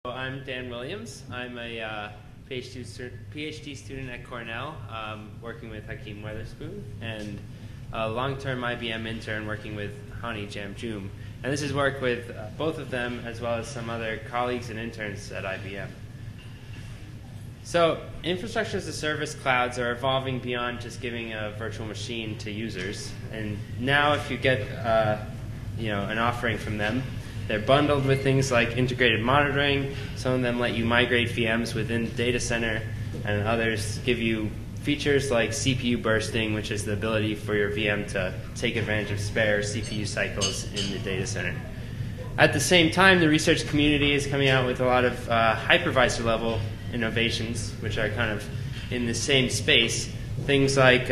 I'm Dan Williams. I'm a PhD student at Cornell, working with Hakeem Weatherspoon, and a long-term IBM intern working with Hani Jamjoom. And this is work with both of them, as well as some other colleagues and interns at IBM. So infrastructure as a service clouds are evolving beyond just giving a virtual machine to users. And now if you get an offering from them, they're bundled with things like integrated monitoring. Some of them let you migrate VMs within the data center, and others give you features like CPU bursting, which is the ability for your VM to take advantage of spare CPU cycles in the data center. At the same time, the research community is coming out with a lot of hypervisor level innovations, which are kind of in the same space. Things like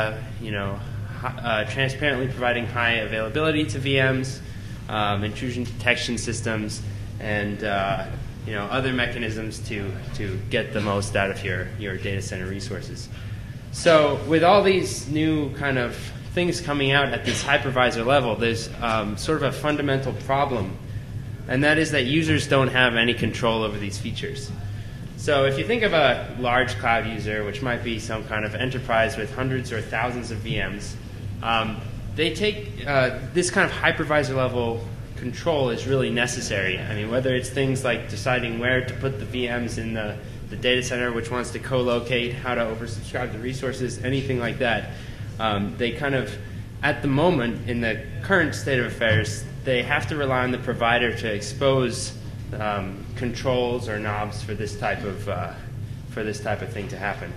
transparently providing high availability to VMs, intrusion detection systems, and other mechanisms to get the most out of your data center resources. So with all these new kind of things coming out at this hypervisor level, there's sort of a fundamental problem, and that is that users don't have any control over these features. So if you think of a large cloud user, which might be some kind of enterprise with hundreds or thousands of VMs, they take this kind of hypervisor level control is really necessary. I mean, whether it's things like deciding where to put the VMs in the data center, which ones to co-locate, how to oversubscribe the resources, anything like that. They kind of, at the moment, in the current state of affairs, they have to rely on the provider to expose controls or knobs for this type of thing to happen.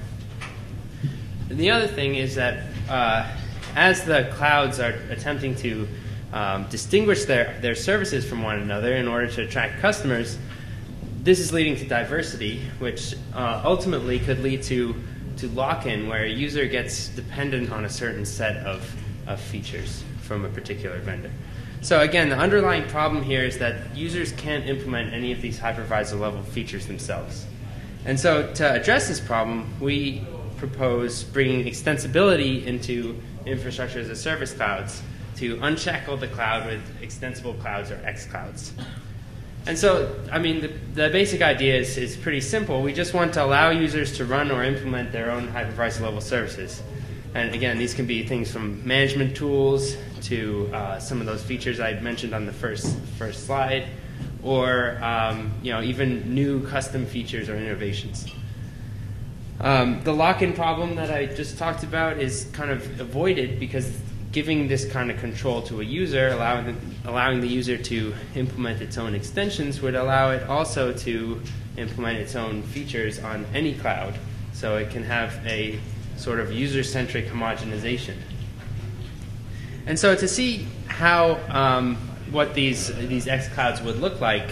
And the other thing is that as the clouds are attempting to distinguish their services from one another in order to attract customers, this is leading to diversity, which ultimately could lead to lock-in, where a user gets dependent on a certain set of features from a particular vendor. So again, the underlying problem here is that users can't implement any of these hypervisor level features themselves. And so to address this problem, we propose bringing extensibility into infrastructure as a service clouds to unshackle the cloud with extensible clouds or xClouds. And so, I mean, the basic idea is pretty simple. We just want to allow users to run or implement their own hypervisor level services. And again, these can be things from management tools to some of those features I mentioned on the first slide, or even new custom features or innovations. The lock-in problem that I just talked about is kind of avoided because giving this kind of control to a user, allowing the user to implement its own extensions, would allow it also to implement its own features on any cloud. So it can have a sort of user-centric homogenization. And so to see how what these xClouds would look like,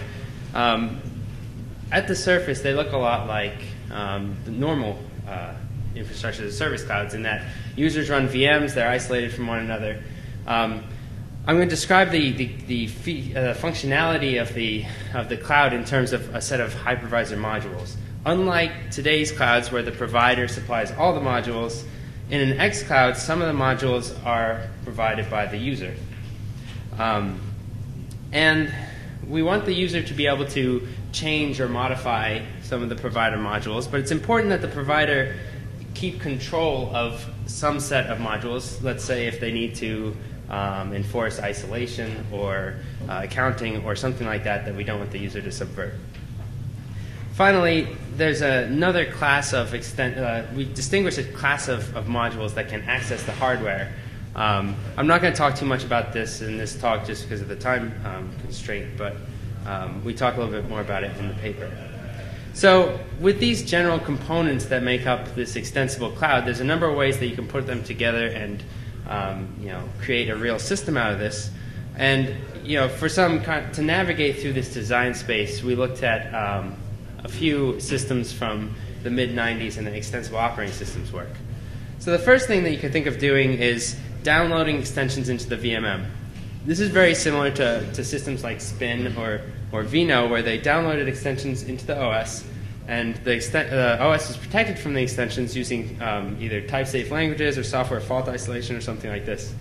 at the surface they look a lot like the normal infrastructure as a service clouds, in that users run VMs, they're isolated from one another. I'm going to describe the functionality of the cloud in terms of a set of hypervisor modules. Unlike today's clouds where the provider supplies all the modules, in an xCloud, some of the modules are provided by the user. And we want the user to be able to change or modify some of the provider modules, but it's important that the provider keep control of some set of modules. Let's say if they need to enforce isolation or accounting or something like that that we don't want the user to subvert. Finally, there's another class of we distinguish a class of modules that can access the hardware. I'm not going to talk too much about this in this talk just because of the time constraint, but we talk a little bit more about it in the paper. So with these general components that make up this extensible cloud, there's a number of ways that you can put them together and create a real system out of this. And for to navigate through this design space, we looked at a few systems from the mid-90s and the extensible operating systems work. So the first thing that you can think of doing is downloading extensions into the VMM. This is very similar to systems like Spin or Vino, where they downloaded extensions into the OS, and the OS is protected from the extensions using either type-safe languages or software fault isolation or something like this.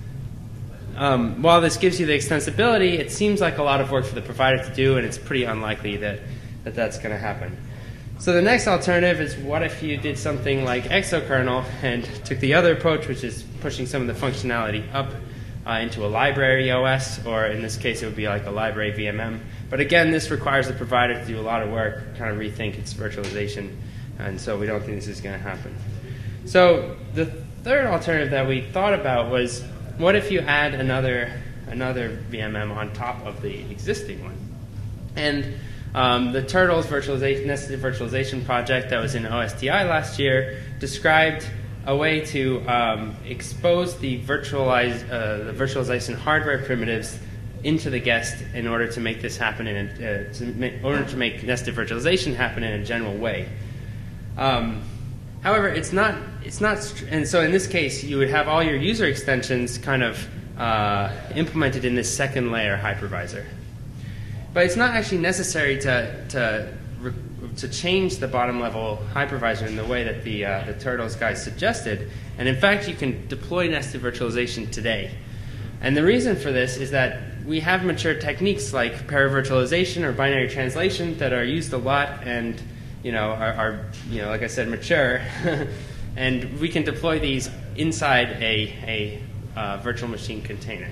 While this gives you the extensibility, it seems like a lot of work for the provider to do, and it's pretty unlikely that that that's going to happen. So the next alternative is, what if you did something like exokernel and took the other approach, which is pushing some of the functionality up into a library OS, or in this case it would be like a library VMM. But again, this requires the provider to do a lot of work, kind of rethink its virtualization, and so we don't think this is going to happen. So the third alternative that we thought about was, what if you add another VMM on top of the existing one? And the Turtles nested virtualization project that was in OSTI last year described a way to expose the virtualization hardware primitives into the guest in order to make this happen in order to make nested virtualization happen in a general way. However, it's not, and so in this case, you would have all your user extensions kind of implemented in this second layer hypervisor. But it's not actually necessary to change the bottom level hypervisor in the way that the Turtles guys suggested. And in fact, you can deploy nested virtualization today. And the reason for this is that we have mature techniques like paravirtualization or binary translation that are used a lot and are like I said, mature. And we can deploy these inside a virtual machine container.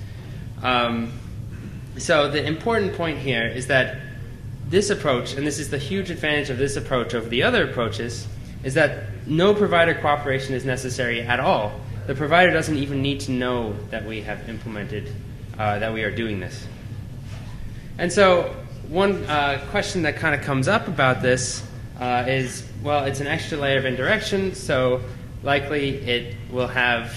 So the important point here is that this approach, and this is the huge advantage of this approach over the other approaches, is that no provider cooperation is necessary at all. The provider doesn't even need to know that we have implemented, that we are doing this. And so one question that kind of comes up about this is, well, it's an extra layer of indirection, so likely it will have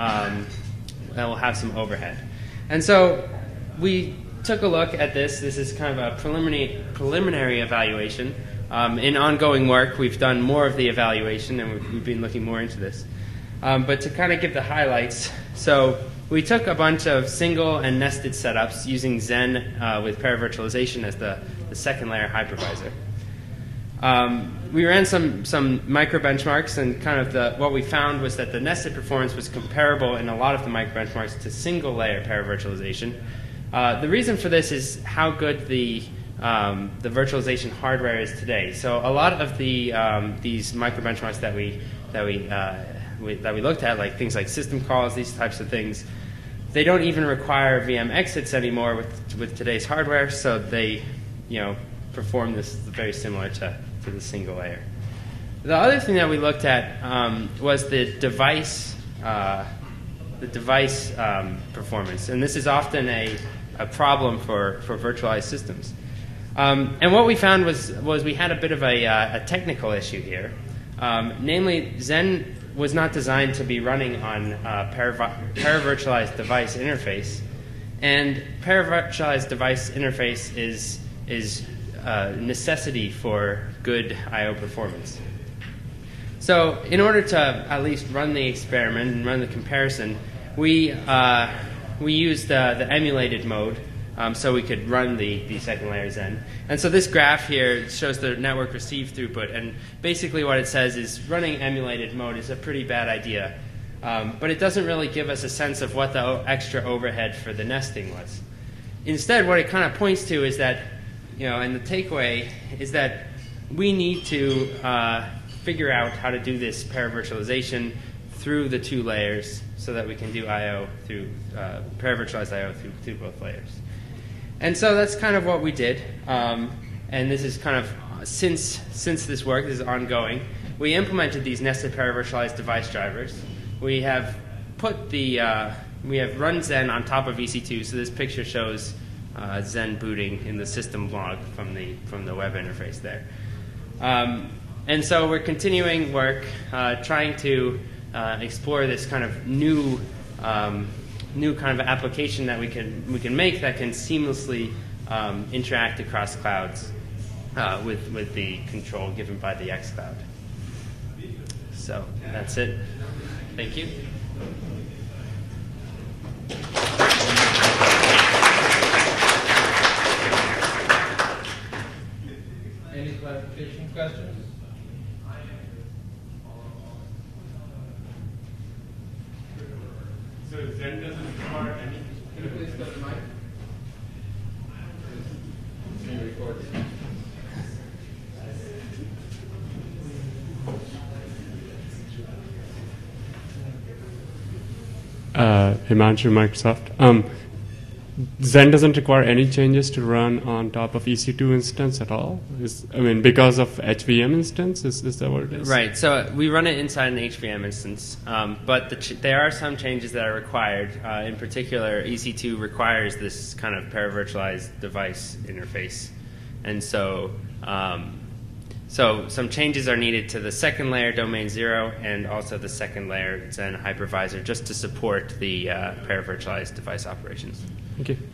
some overhead. And so we took a look at this. This is kind of a preliminary evaluation. In ongoing work, we've done more of the evaluation, and we've been looking more into this. But to kind of give the highlights, so we took a bunch of single and nested setups using Xen with paravirtualization as the second layer hypervisor. We ran some micro benchmarks, and kind of what we found was that the nested performance was comparable in a lot of the micro benchmarks to single layer paravirtualization. The reason for this is how good the virtualization hardware is today. So a lot of these micro benchmarks that we looked at, like things like system calls, these types of things, they don't even require VM exits anymore with today's hardware. So they, perform this very similar to the single layer. The other thing that we looked at was the device performance, and this is often a problem for virtualized systems. And what we found was we had a bit of a technical issue here. Namely, Xen was not designed to be running on paravirtualized device interface, and paravirtualized device interface is a necessity for good I/O performance. So in order to at least run the experiment and run the comparison, we used the emulated mode, so we could run the second layer Xen. And so this graph here shows the network receive throughput, and basically what it says is running emulated mode is a pretty bad idea, but it doesn't really give us a sense of what the extra overhead for the nesting was. Instead, what it kind of points to is that, and the takeaway is that we need to figure out how to do this paravirtualization through the two layers so that we can do I/O through paravirtualized I/O through both layers. And so that's kind of what we did. And this is kind of, since this work, this is ongoing, we implemented these nested paravirtualized device drivers. We have we have run Xen on top of EC2, so this picture shows Xen booting in the system log from the web interface there. And so we're continuing work trying to explore this kind of new kind of application that we can make that can seamlessly interact across clouds with the control given by the xCloud. So that's it. Thank you. Any clarification questions? So Xen doesn't require any. Can you please go to the mic? Being recorded. Himanshu, Microsoft. Zen doesn't require any changes to run on top of EC2 instance at all? Because of HVM instance, is that what it is? Right, so we run it inside an HVM instance, but there are some changes that are required. In particular, EC2 requires this kind of paravirtualized device interface. And so some changes are needed to the second layer, domain 0, and also the second layer, Zen hypervisor, just to support the paravirtualized device operations. Thank you.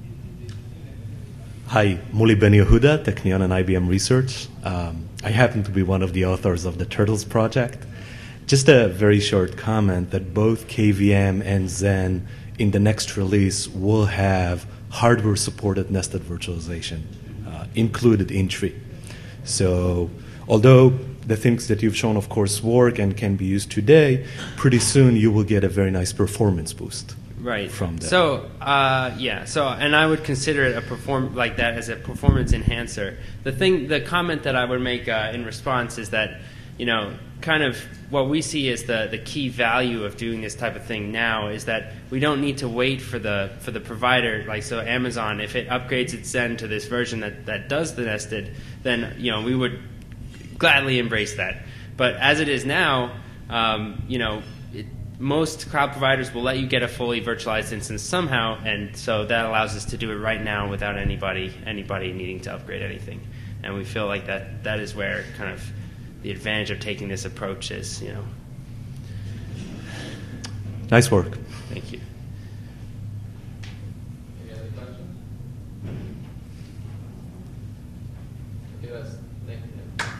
Hi, Muli Ben Yehuda, Technion and IBM Research. I happen to be one of the authors of the Turtles project. Just a very short comment that both KVM and Zen in the next release will have hardware-supported nested virtualization included in tree. So although the things that you've shown, of course, work and can be used today, pretty soon you will get a very nice performance boost. Right. From that. So, and I would consider it like that as a performance enhancer. The comment that I would make in response is that, kind of what we see as the key value of doing this type of thing now is that we don't need to wait for the provider. Like, so Amazon, if it upgrades its Zen to this version that does the nested, then we would gladly embrace that. But as it is now, most cloud providers will let you get a fully virtualized instance somehow, and so that allows us to do it right now without anybody needing to upgrade anything. And we feel like that is where kind of the advantage of taking this approach is. Nice work. Thank you. Any other questions? Okay, thank you.